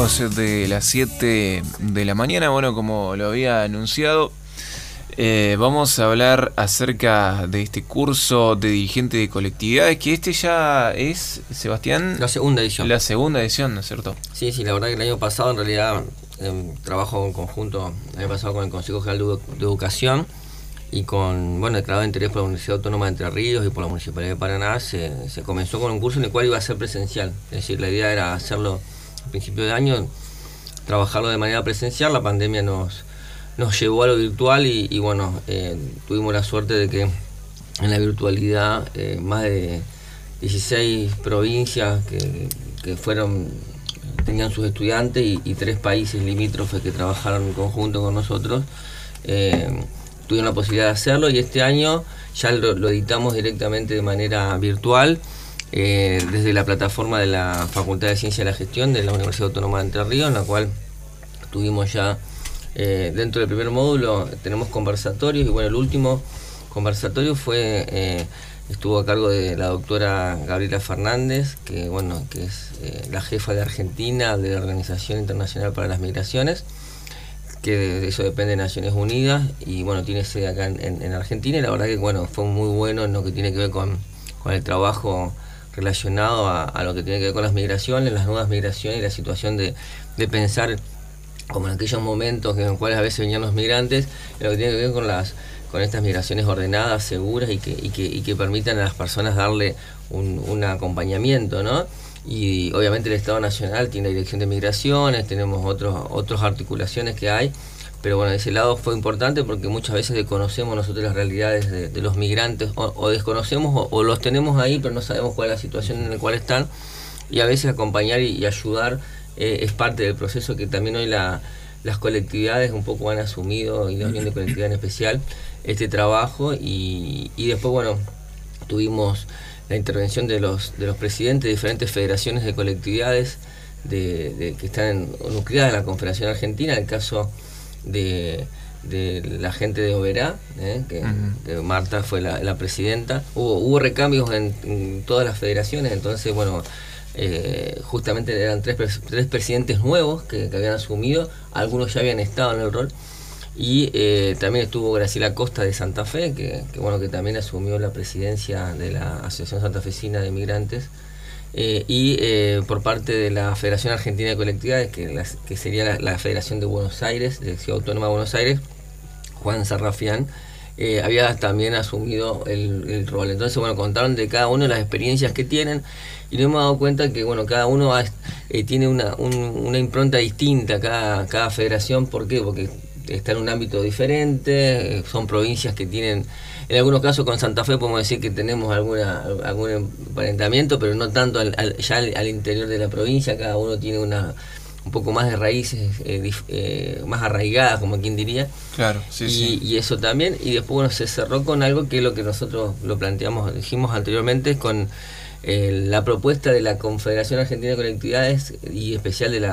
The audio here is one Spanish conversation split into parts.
De las 7 de la mañana, bueno, como lo había anunciado, vamos a hablar acerca de este curso de dirigente de colectividades, que ya es, Sebastián, la segunda edición. La segunda edición, ¿no es cierto? Sí, la verdad que el año pasado en realidad trabajo en conjunto, el año pasado con el Consejo General de Educación y con, declarado de interés por la Universidad Autónoma de Entre Ríos y por la Municipalidad de Paraná, se comenzó con un curso en el cual iba a ser presencial, es decir, la idea era hacerlo a principio de año, trabajarlo de manera presencial. La pandemia nos llevó a lo virtual y tuvimos la suerte de que en la virtualidad más de 16 provincias que tenían sus estudiantes y 3 países limítrofes que trabajaron en conjunto con nosotros tuvieron la posibilidad de hacerlo, y este año ya lo editamos directamente de manera virtual desde la plataforma de la Facultad de Ciencia de la Gestión de la Universidad Autónoma de Entre Ríos, en la cual tuvimos ya dentro del primer módulo tenemos conversatorios, y el último conversatorio estuvo a cargo de la doctora Gabriela Fernández, que es la jefa de Argentina de la Organización Internacional para las Migraciones, que de eso depende de Naciones Unidas, y tiene sede acá en Argentina, y la verdad que fue muy bueno en lo que tiene que ver con el trabajo relacionado a lo que tiene que ver con las migraciones, las nuevas migraciones y la situación de pensar como en aquellos momentos en los cuales a veces venían los migrantes, lo que tiene que ver con estas migraciones ordenadas, seguras y que permitan a las personas darle un acompañamiento, ¿no? Y obviamente el Estado Nacional tiene la Dirección de Migraciones, tenemos otras articulaciones que hay, pero de ese lado fue importante porque muchas veces desconocemos nosotros las realidades de los migrantes, o desconocemos o los tenemos ahí, pero no sabemos cuál es la situación en la cual están, y a veces acompañar y ayudar es parte del proceso que también hoy las colectividades un poco han asumido, y la Unión de Colectividad en especial, este trabajo, y después tuvimos la intervención de los presidentes de diferentes federaciones de colectividades que están nucleadas en la Confederación Argentina, en el caso de la gente de Oberá, que Marta fue la presidenta. Hubo recambios en todas las federaciones, entonces justamente eran tres presidentes nuevos que habían asumido, algunos ya habían estado en el rol, y también estuvo Graciela Costa de Santa Fe, que también asumió la presidencia de la Asociación Santafesina de Migrantes, y por parte de la Federación Argentina de Colectividades, que sería la Federación de Buenos Aires, de Ciudad Autónoma de Buenos Aires, Juan Sarrafián, había también asumido el rol. Entonces, contaron de cada uno de las experiencias que tienen, y nos hemos dado cuenta que cada uno tiene una impronta distinta, cada federación. ¿Por qué? Porque está en un ámbito diferente, son provincias que tienen, en algunos casos con Santa Fe podemos decir que tenemos algún emparentamiento, pero no tanto ya al interior de la provincia. Cada uno tiene un poco más de raíces más arraigadas, como quien diría. Claro, sí. Y eso también, y después se cerró con algo que es lo que nosotros lo dijimos anteriormente, con la propuesta de la Confederación Argentina de Colectividades, y especial de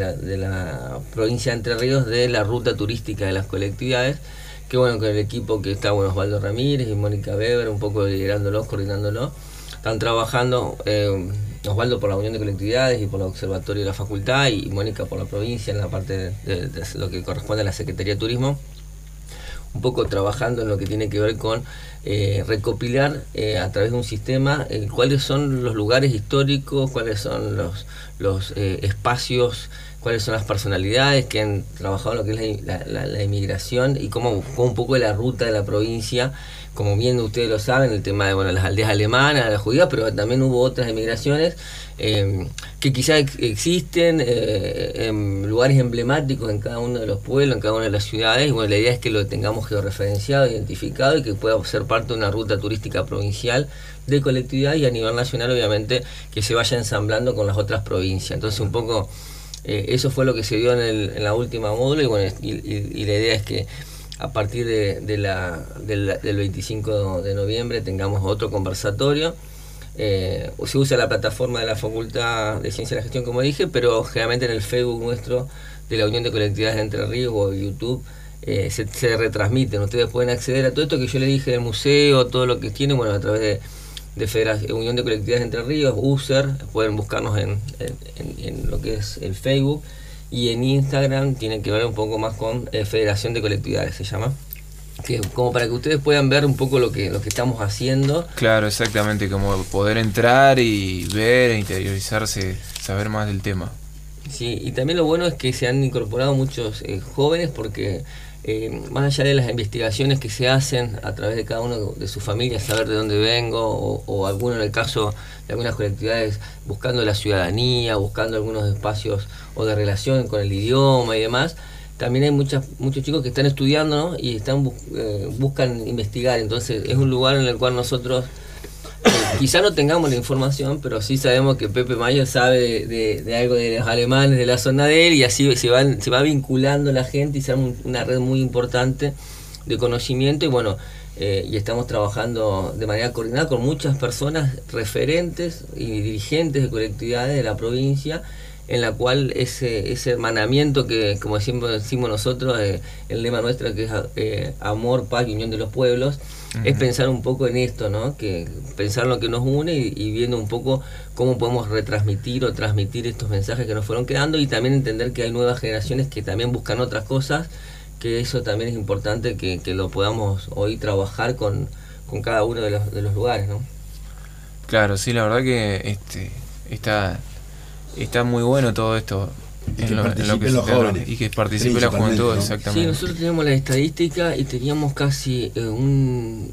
la provincia de Entre Ríos, de la ruta turística de las colectividades, que con el equipo que está Osvaldo Ramírez y Mónica Weber, un poco liderándolo, coordinándolo, están trabajando Osvaldo por la Unión de Colectividades y por el Observatorio de la Facultad, y Mónica por la provincia en la parte de lo que corresponde a la Secretaría de Turismo, un poco trabajando en lo que tiene que ver con recopilar a través de un sistema cuáles son los lugares históricos, cuáles son los espacios, cuáles son las personalidades que han trabajado en lo que es la inmigración, y cómo fue un poco la ruta de la provincia. Como bien ustedes lo saben, el tema de las aldeas alemanas, las judías, pero también hubo otras emigraciones que quizás existen en lugares emblemáticos en cada uno de los pueblos, en cada una de las ciudades, y la idea es que lo tengamos georreferenciado, identificado, y que pueda ser parte de una ruta turística provincial de colectividad, y a nivel nacional obviamente que se vaya ensamblando con las otras provincias. Entonces un poco eso fue lo que se dio en la última módulo, y la idea es que a partir del 25 de noviembre tengamos otro conversatorio. Se usa la plataforma de la Facultad de Ciencia de la Gestión, como dije, pero generalmente en el Facebook nuestro de la Unión de Colectividades de Entre Ríos o YouTube se retransmiten. Ustedes pueden acceder a todo esto que yo les dije del museo, todo lo que tienen, a través Unión de Colectividades Entre Ríos, USER, pueden buscarnos en lo que es el Facebook, y en Instagram tiene que ver un poco más con Federación de Colectividades, se llama, que como para que ustedes puedan ver un poco lo que estamos haciendo. Claro, exactamente, como poder entrar y ver, interiorizarse, saber más del tema. Sí, y también lo bueno es que se han incorporado muchos jóvenes, porque más allá de las investigaciones que se hacen a través de cada uno de sus familias, saber de dónde vengo, o alguno en el caso de algunas colectividades buscando la ciudadanía, buscando algunos espacios o de relación con el idioma y demás, también hay muchos chicos que están estudiando, ¿no? Y buscan investigar. Entonces es un lugar en el cual nosotros quizá no tengamos la información, pero sí sabemos que Pepe Mayo sabe de algo de los alemanes, de la zona de él, y así se va vinculando la gente y se arma una red muy importante de conocimiento. Y bueno, y estamos trabajando de manera coordinada con muchas personas referentes y dirigentes de colectividades de la provincia, en la cual ese hermanamiento que, como siempre decimos nosotros, el lema nuestro, que es amor, paz y unión de los pueblos, es pensar un poco en esto, ¿no? Que pensar lo que nos une y viendo un poco cómo podemos retransmitir o transmitir estos mensajes que nos fueron quedando, y también entender que hay nuevas generaciones que también buscan otras cosas, que eso también es importante que lo podamos hoy trabajar con cada uno de los lugares, ¿no? Claro, sí, la verdad que está muy bueno todo esto. Y que participen los jóvenes. Y que participe la juventud, ¿no? Exactamente. Sí, nosotros teníamos la estadística y teníamos casi un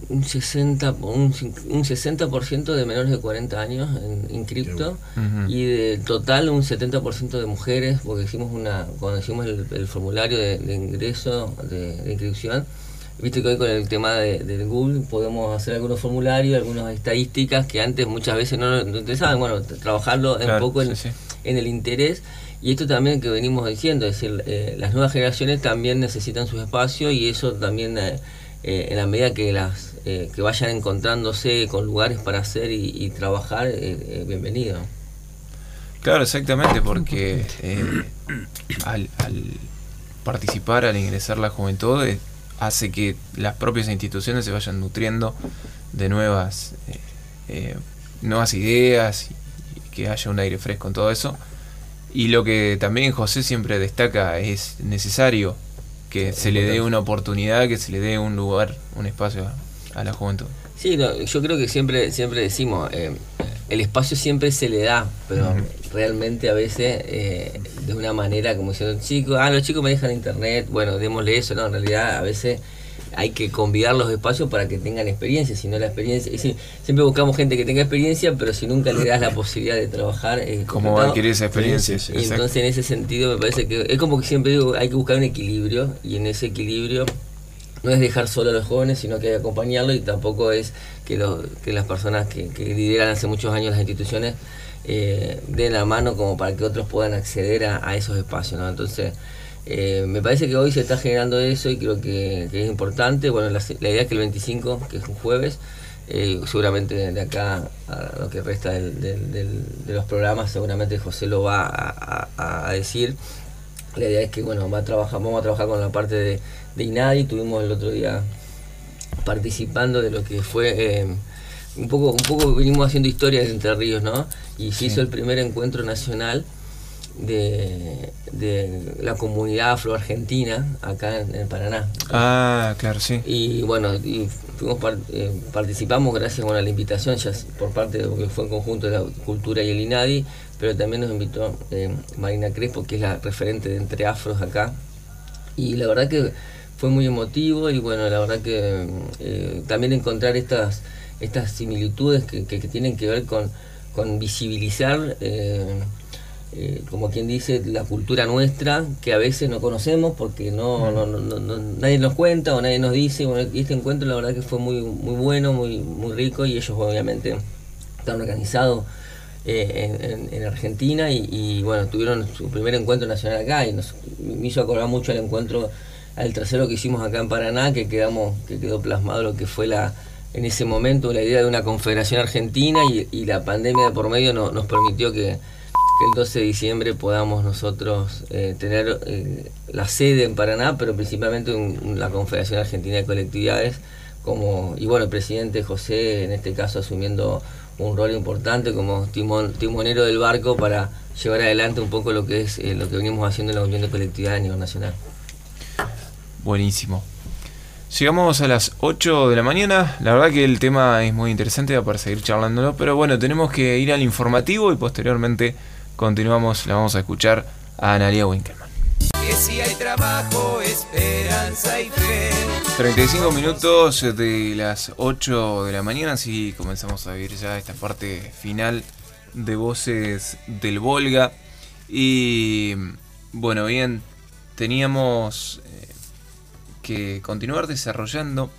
60% de menores de 40 años inscriptos, y de total un 70% de mujeres, porque cuando hicimos el formulario de ingreso, de inscripción. Viste que hoy con el tema de Google podemos hacer algunos formularios, algunas estadísticas que antes muchas veces no nos interesaban. Bueno, trabajarlo un poco en el interés. Y esto también que venimos diciendo, es decir, las nuevas generaciones también necesitan su espacio, y eso también en la medida que que vayan encontrándose con lugares para hacer y trabajar, bienvenido. Claro, exactamente, porque al participar, al ingresar la juventud, hace que las propias instituciones se vayan nutriendo de nuevas ideas, y que haya un aire fresco en todo eso. Y lo que también José siempre destaca, es necesario que se le dé una oportunidad, que se le dé un lugar, un espacio a la juventud. Sí, yo creo que siempre decimos, el espacio siempre se le da, pero realmente a veces de una manera como diciendo, los chicos manejan internet, bueno, démosle eso. No, en realidad a veces hay que convidar los espacios para que tengan experiencia, si no la experiencia, siempre buscamos gente que tenga experiencia, pero si nunca le das la posibilidad de trabajar, ¿cómo va a adquirir esa experiencia? Y entonces en ese sentido me parece que es como que siempre digo, hay que buscar un equilibrio, y en ese equilibrio no es dejar solo a los jóvenes, sino que hay que acompañarlos, y tampoco es que las personas que lideran hace muchos años las instituciones den la mano como para que otros puedan acceder a esos espacios, ¿no? Entonces me parece que hoy se está generando eso, y creo que es importante. Bueno, la idea es que el 25, que es un jueves, seguramente de acá a lo que resta de los programas, seguramente José lo va a decir. La idea es que vamos a trabajar con la parte de INADI. Tuvimos el otro día participando de lo que fue un poco venimos haciendo historia de Entre Ríos, ¿no? Y se hizo el primer encuentro nacional de la comunidad afroargentina acá en el Paraná. Ah, claro, sí. Y bueno, participamos gracias a la invitación ya por parte de lo que fue en conjunto de la Cultura y el INADI, pero también nos invitó Marina Crespo, que es la referente de Entre Afros acá, y la verdad que fue muy emotivo. Y bueno, la verdad que también encontrar estas similitudes que tienen que ver con visibilizar, como quien dice, la cultura nuestra, que a veces no conocemos porque nadie nos cuenta o nadie nos dice. Bueno, y este encuentro la verdad que fue muy bueno, muy rico, y ellos obviamente están organizados en Argentina, y bueno, tuvieron su primer encuentro nacional acá, y me hizo acordar mucho al tercero que hicimos acá en Paraná, que quedó plasmado lo que fue en ese momento la idea de una confederación argentina, y la pandemia de por medio nos permitió que el 12 de diciembre podamos nosotros tener la sede en Paraná, pero principalmente la Confederación Argentina de Colectividades, y bueno, el presidente José, en este caso, asumiendo un rol importante como timonero del barco para llevar adelante un poco lo que es lo que venimos haciendo en la Unión de Colectividades a nivel nacional. Buenísimo. Llegamos a las 8 de la mañana. La verdad que el tema es muy interesante para seguir charlándolo, pero bueno, tenemos que ir al informativo y posteriormente continuamos, la vamos a escuchar a Analía Winkelmann. Que si hay trabajo, esperanza y fe. 35 minutos de las 8 de la mañana, así comenzamos a vivir ya esta parte final de Voces del Volga. Y bueno, bien, teníamos que continuar desarrollando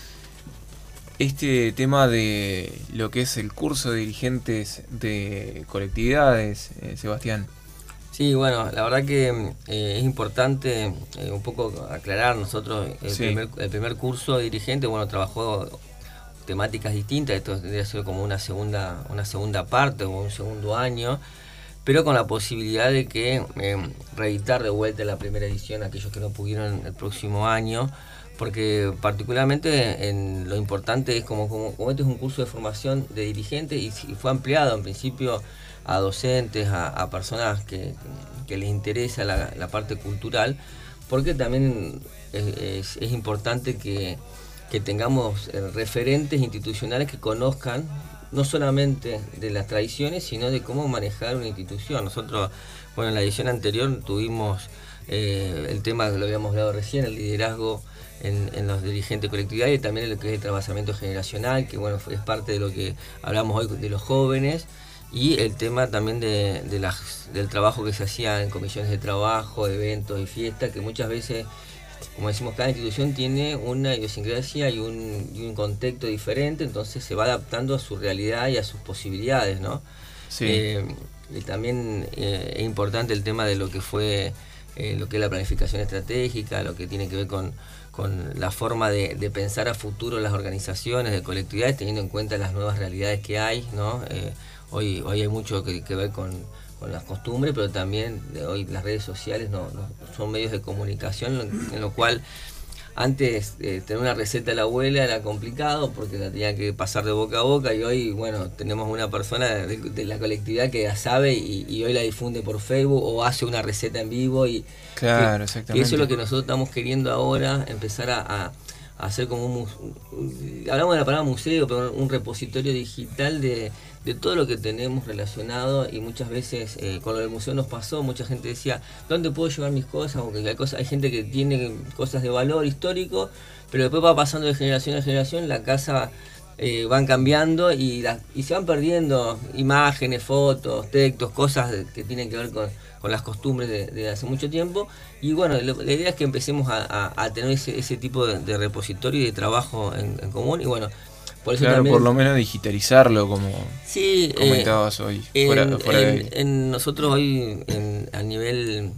este tema de lo que es el curso de dirigentes de colectividades, Sebastián. Sí, bueno, la verdad que es importante un poco aclarar. Nosotros el primer curso de dirigente, bueno, trabajó temáticas distintas. Esto debe ser como una segunda parte o un segundo año, pero con la posibilidad de que reeditar de vuelta la primera edición aquellos que no pudieron el próximo año, porque particularmente en lo importante es como este es un curso de formación de dirigentes y fue ampliado en principio a docentes, a personas que les interesa la parte cultural, porque también es importante que tengamos referentes institucionales que conozcan no solamente de las tradiciones, sino de cómo manejar una institución. Nosotros, bueno, en la edición anterior tuvimos el tema que lo habíamos hablado recién, el liderazgo en los dirigentes colectividades, y también lo que es el trabajamiento generacional, que bueno, es parte de lo que hablamos hoy de los jóvenes, y el tema también del trabajo que se hacía en comisiones de trabajo, eventos y fiestas, que muchas veces, como decimos, cada institución tiene una idiosincrasia y un contexto diferente, entonces se va adaptando a su realidad y a sus posibilidades, ¿no? Sí. Y también es importante el tema de lo que fue lo que es la planificación estratégica, lo que tiene que ver con la forma de pensar a futuro las organizaciones de colectividades, teniendo en cuenta las nuevas realidades que hay, ¿no? Hoy hay mucho que ver con las costumbres, pero también hoy las redes sociales no son medios de comunicación, en lo cual antes tener una receta de la abuela era complicado porque la tenía que pasar de boca a boca, y hoy, bueno, tenemos una persona de la colectividad que ya sabe y hoy la difunde por Facebook o hace una receta en vivo. Claro, exactamente. Y eso es lo que nosotros estamos queriendo ahora, empezar a hacer como hablamos de la palabra museo, pero un repositorio digital de todo lo que tenemos relacionado. Y muchas veces con lo del museo nos pasó, mucha gente decía, ¿dónde puedo llevar mis cosas? Porque hay gente que tiene cosas de valor histórico, pero después va pasando de generación a generación, la casa van cambiando y se van perdiendo imágenes, fotos, textos, cosas que tienen que ver con las costumbres de hace mucho tiempo. Y bueno, la idea es que empecemos a tener ese tipo de repositorio y de trabajo en común. Y bueno, por eso claro, también, por lo menos digitalizarlo, como comentabas hoy. Nosotros hoy, a nivel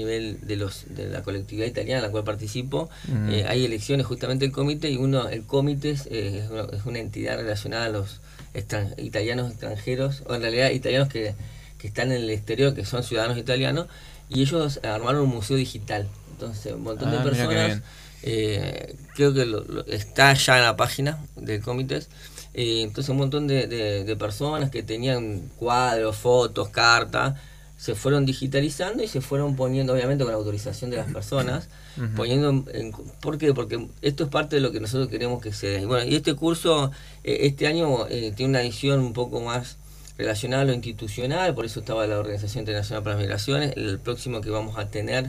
de la colectividad italiana en la cual participo, hay elecciones justamente del comité, y el comité es una entidad relacionada a los italianos extranjeros, o en realidad italianos que están en el exterior, que son ciudadanos italianos, y ellos armaron un museo digital. Entonces un montón de personas, creo que está ya en la página del comité, entonces un montón de personas que tenían cuadros, fotos, cartas, se fueron digitalizando y se fueron poniendo, obviamente con la autorización de las personas, poniendo ¿por qué? Porque esto es parte de lo que nosotros queremos que se dé. Bueno, y este curso este año tiene una edición un poco más relacionada a lo institucional, por eso estaba la Organización Internacional para las Migraciones. El próximo que vamos a tener,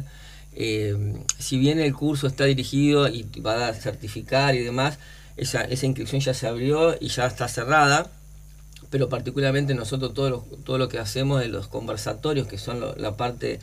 si bien el curso está dirigido y va a certificar y demás, esa inscripción ya se abrió y ya está cerrada, pero particularmente nosotros todo lo que hacemos de los conversatorios, que son la parte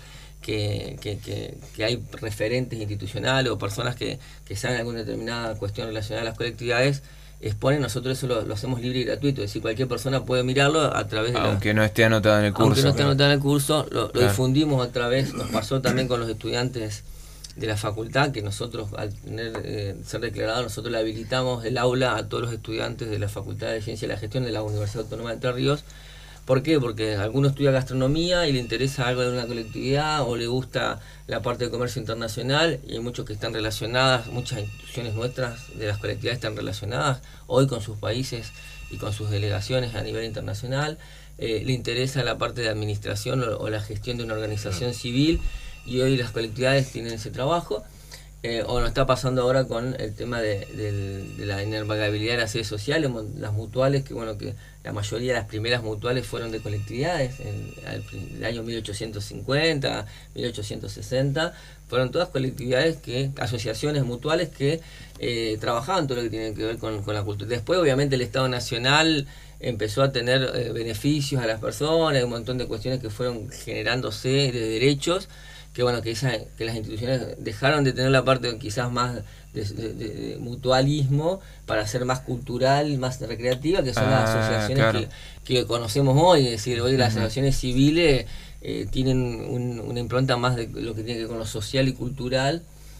que hay referentes institucionales o personas que saben alguna determinada cuestión relacionada a las colectividades, exponen, nosotros eso lo hacemos libre y gratuito, es decir, cualquier persona puede mirarlo a través de aunque no esté anotado en el curso. Aunque no esté anotado en el curso, lo difundimos a través, nos pasó también con los estudiantes de la facultad, que nosotros al ser declarados, nosotros le habilitamos el aula a todos los estudiantes de la Facultad de Ciencia y la Gestión de la Universidad Autónoma de Entre Ríos, ¿Por qué? Porque alguno estudia gastronomía y le interesa algo de una colectividad o le gusta la parte de comercio internacional, y hay muchos que están relacionadas, muchas instituciones nuestras de las colectividades están relacionadas hoy con sus países y con sus delegaciones a nivel internacional. Le interesa la parte de administración o la gestión de una organización civil, y hoy las colectividades tienen ese trabajo. O nos está pasando ahora con el tema de la inervagabilidad de las sedes sociales, las mutuales, que bueno, que la mayoría de las primeras mutuales fueron de colectividades, en el año 1850, 1860, fueron todas colectividades, asociaciones mutuales que trabajaban todo lo que tiene que ver con la cultura. Después, obviamente, el Estado Nacional empezó a tener beneficios a las personas, un montón de cuestiones que fueron generándose de derechos, que bueno, que las instituciones dejaron de tener la parte quizás más de mutualismo para ser más cultural, más recreativa, que son las asociaciones, claro, que conocemos hoy. Es decir, hoy las asociaciones civiles tienen una impronta más de lo que tiene que ver con lo social y cultural,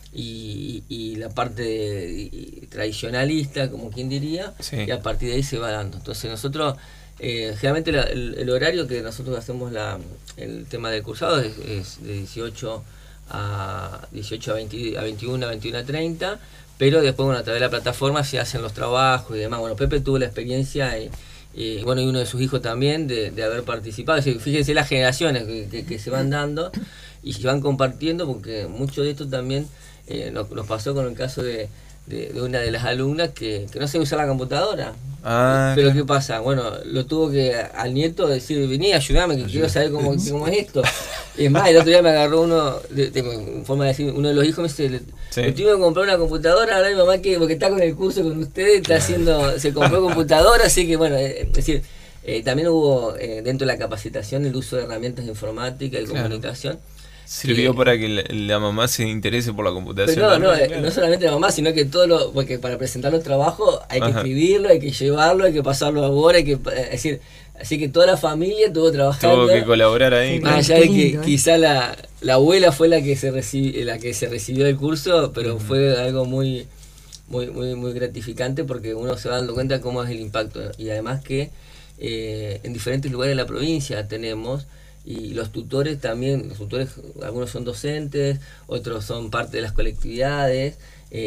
y la parte tradicionalista, como quien diría, sí, y a partir de ahí se va dando. Entonces nosotros, generalmente el horario que nosotros hacemos el tema del cursado es de 18 a 21 a 21 a 30, pero después, bueno, a través de la plataforma se hacen los trabajos y demás. Bueno, Pepe tuvo la experiencia y bueno, y uno de sus hijos también de haber participado. Es decir, fíjense las generaciones que se van dando y se van compartiendo, porque mucho de esto también nos pasó con el caso de una de las alumnas que no sabía usar la computadora. Pero claro, ¿qué pasa? Bueno, lo tuvo que al nieto decir: vení, ayúdame, que quiero saber cómo es esto. Es más, el otro día me agarró uno, en forma de decir, uno de los hijos me dice: le tuve que comprar una computadora, ahora mi mamá, porque está con el curso con ustedes, se compró computadora, así que bueno, es decir, también hubo dentro de la capacitación el uso de herramientas de informática y comunicación. Sirvió para que la mamá se interese por la computación. Pero no solamente la mamá, sino que porque para presentar los trabajos hay que escribirlo, hay que llevarlo, hay que pasarlo a Word, es decir, así que toda la familia estuvo trabajando. Tuvo que colaborar ahí. Más allá de que quizá la abuela fue la que se recibió del curso, pero fue algo muy, muy, muy, muy gratificante, porque uno se va dando cuenta cómo es el impacto. Y además que en diferentes lugares de la provincia tenemos. Y los tutores también, algunos son docentes, otros son parte de las colectividades,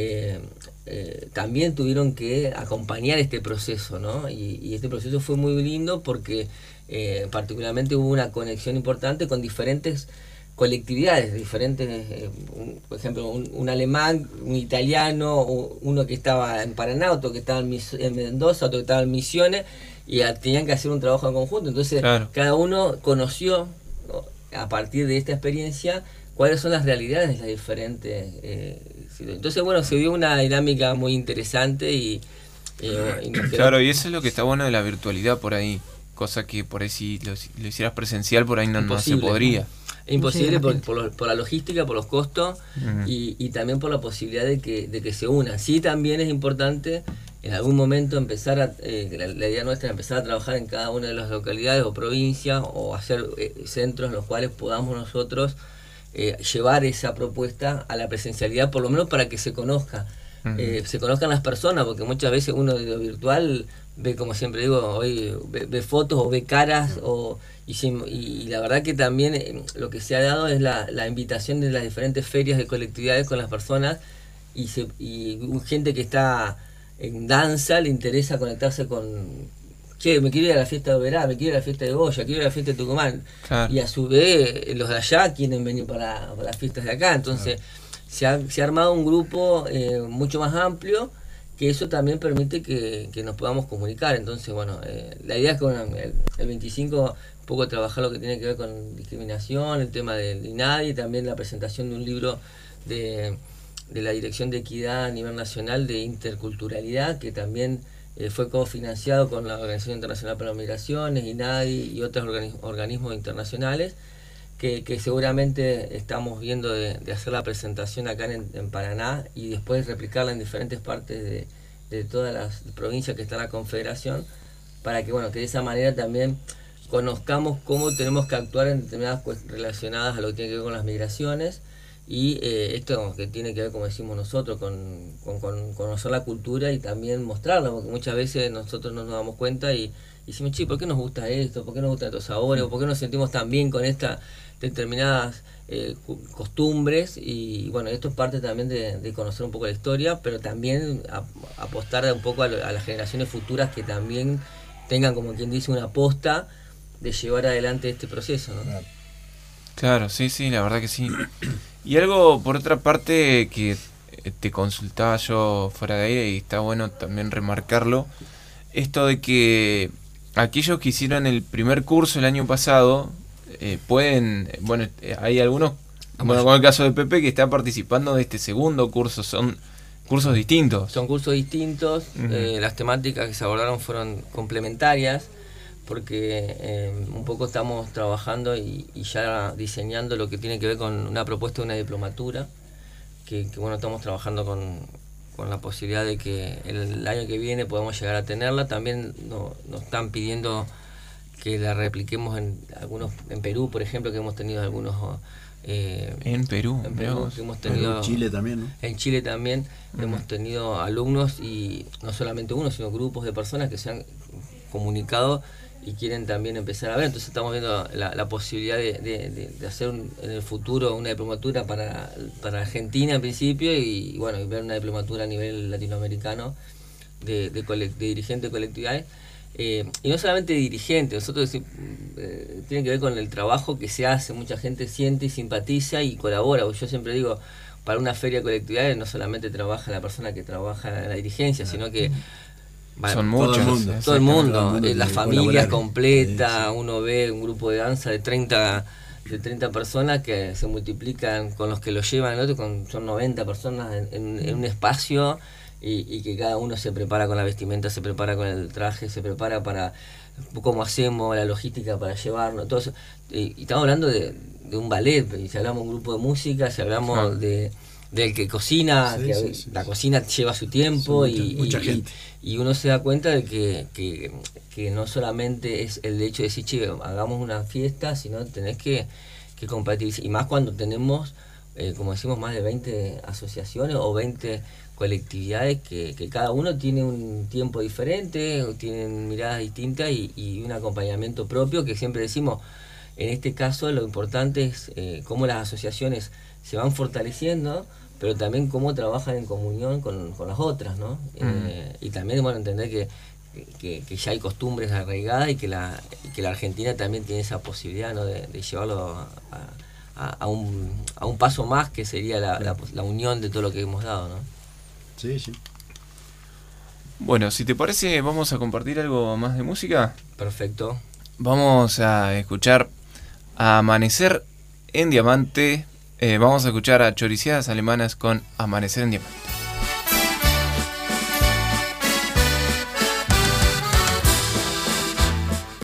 también tuvieron que acompañar este proceso, ¿no? Y este proceso fue muy lindo porque particularmente hubo una conexión importante con diferentes colectividades, por ejemplo, un alemán, un italiano, uno que estaba en Paraná, otro que estaba en Mendoza, otro que estaba en Misiones, y tenían que hacer un trabajo en conjunto. Entonces, claro, cada uno conoció, a partir de esta experiencia, cuáles son las realidades de las diferentes entonces, bueno, se dio una dinámica muy interesante y claro, y eso es lo que está bueno de la virtualidad por ahí, cosa que por ahí si lo hicieras presencial por ahí no se podría. Es imposible por la logística, por los costos, y también por la posibilidad de que se unan. Sí, también es importante en algún momento empezar la idea nuestra es empezar a trabajar en cada una de las localidades o provincias, o hacer centros en los cuales podamos nosotros llevar esa propuesta a la presencialidad, por lo menos para que se conozca, se conozcan las personas, porque muchas veces uno de lo virtual ve, como siempre digo, hoy ve fotos o ve caras, y la verdad que también lo que se ha dado es la invitación de las diferentes ferias de colectividades con las personas, y gente que está en danza le interesa conectarse con: che, me quiero ir a la fiesta de Oberá, me quiero ir a la fiesta de Goya, quiero ir a la fiesta de Tucumán. Claro. Y a su vez los de allá quieren venir para las fiestas de acá. Entonces se ha armado un grupo mucho más amplio, que eso también permite que nos podamos comunicar. Entonces, bueno, la idea es con el 25 un poco trabajar lo que tiene que ver con discriminación, el tema del INADI, y también la presentación de un libro de la Dirección de Equidad a nivel nacional de interculturalidad, que también fue cofinanciado con la Organización Internacional para las Migraciones, INADI y otros organismos internacionales, que seguramente estamos viendo de hacer la presentación acá en Paraná, y después replicarla en diferentes partes de todas las provincias que está en la Confederación, para que, bueno, que de esa manera también conozcamos cómo tenemos que actuar en determinadas cuestiones relacionadas a lo que tiene que ver con las migraciones, y esto que tiene que ver, como decimos nosotros, con conocer la cultura y también mostrarla, porque muchas veces nosotros no nos damos cuenta y decimos, che, ¿por qué nos gusta esto? ¿Por qué nos gustan estos sabores? ¿O por qué nos sentimos tan bien con estas determinadas costumbres? Y bueno, esto es parte también de conocer un poco la historia, pero también apostar un poco a las generaciones futuras que también tengan, como quien dice, una aposta de llevar adelante este proceso, ¿no? Claro, sí, la verdad que sí. Y algo, por otra parte, que te consultaba yo fuera de aire y está bueno también remarcarlo, esto de que aquellos que hicieron el primer curso el año pasado pueden, bueno, hay algunos, bueno, con el caso de Pepe, que está participando de este segundo curso, son cursos distintos. Son cursos distintos, las temáticas que se abordaron fueron complementarias, porque un poco estamos trabajando y ya diseñando lo que tiene que ver con una propuesta de una diplomatura, que bueno, estamos trabajando con la posibilidad de que el año que viene podamos llegar a tenerla. También nos están pidiendo que la repliquemos en Perú, por ejemplo, que hemos tenido algunos... en Perú que hemos tenido, en Chile también, ¿no? En Chile también hemos tenido alumnos, y no solamente uno, sino grupos de personas que se han comunicado y quieren también empezar a ver. Entonces estamos viendo la posibilidad de hacer en el futuro una diplomatura para Argentina en principio, y bueno, y ver una diplomatura a nivel latinoamericano de dirigentes de colectividades. Y no solamente dirigentes, nosotros tiene que ver con el trabajo que se hace. Mucha gente siente y simpatiza y colabora. Yo siempre digo, para una feria de colectividades no solamente trabaja la persona que trabaja en la dirigencia, sino que son muchos, todo el mundo, las familias completas. Uno ve un grupo de danza de 30 personas que se multiplican con los que lo llevan, el otro son 90 personas en un espacio, y que cada uno se prepara con la vestimenta, se prepara con el traje, se prepara para cómo hacemos la logística para llevarnos, todo eso. Y estamos hablando de un ballet, y si hablamos de un grupo de música, si hablamos del que cocina, la cocina lleva su tiempo, mucha gente. Y uno se da cuenta de que no solamente es el hecho de decir, che, hagamos una fiesta, sino tenés que compartir. Y más cuando tenemos, como decimos, más de 20 asociaciones o 20 colectividades que cada uno tiene un tiempo diferente, tienen miradas distintas y un acompañamiento propio, que siempre decimos, en este caso lo importante es cómo las asociaciones se van fortaleciendo, pero también cómo trabajan en comunión con las otras, ¿no? Y también, bueno, entender que ya hay costumbres arraigadas, y que la Argentina también tiene esa posibilidad, ¿no? de llevarlo a un paso más, que sería la unión de todo lo que hemos dado, ¿no? Sí. Bueno, si te parece, vamos a compartir algo más de música. Perfecto. Vamos a escuchar a Amanecer en Diamante. Vamos a escuchar a Choriceadas Alemanas con Amanecer en Diamante.